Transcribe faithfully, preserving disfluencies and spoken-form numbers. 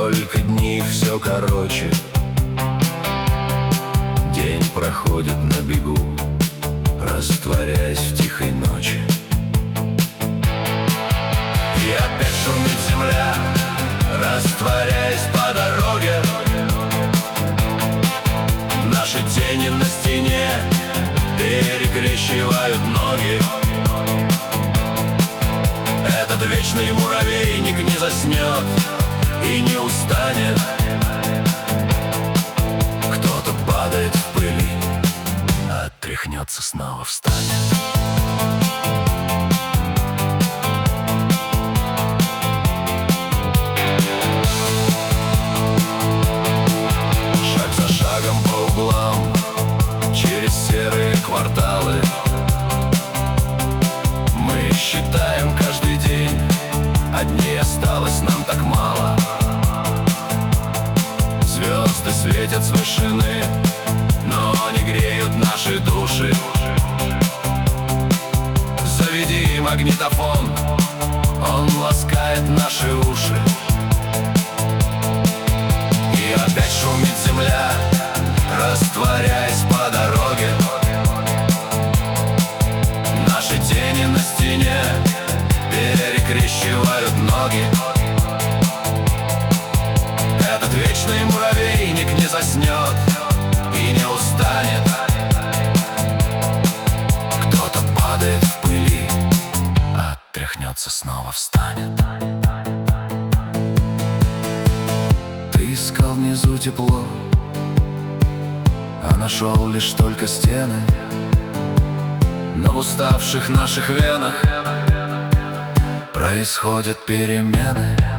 только дни все короче. День проходит на бегу, растворяясь в тихой ночи. И опять шумит земля, растворяясь по дороге. Наши тени на стене перекрещивают ноги. Этот вечный муравейник не заснет и не устанет. Кто-то падает в пыли, отряхнется, снова встанет. Шаг за шагом по углам, через серые кварталы, мы считаем каждый день, а дней осталось нам так мало. Звезды светят с вышины, но не греют наши души. Заведи магнитофон, он ласкает наши уши. И опять шумит земля, растворяясь по дороге. Наши тени на стене перекрещивают ноги. Этот вечный муравейник не заснет и не устанет. Кто-то падает в пыли, отряхнется, снова встанет. Ты искал внизу тепло, а нашел лишь только стены. Но в уставших наших венах происходят перемены.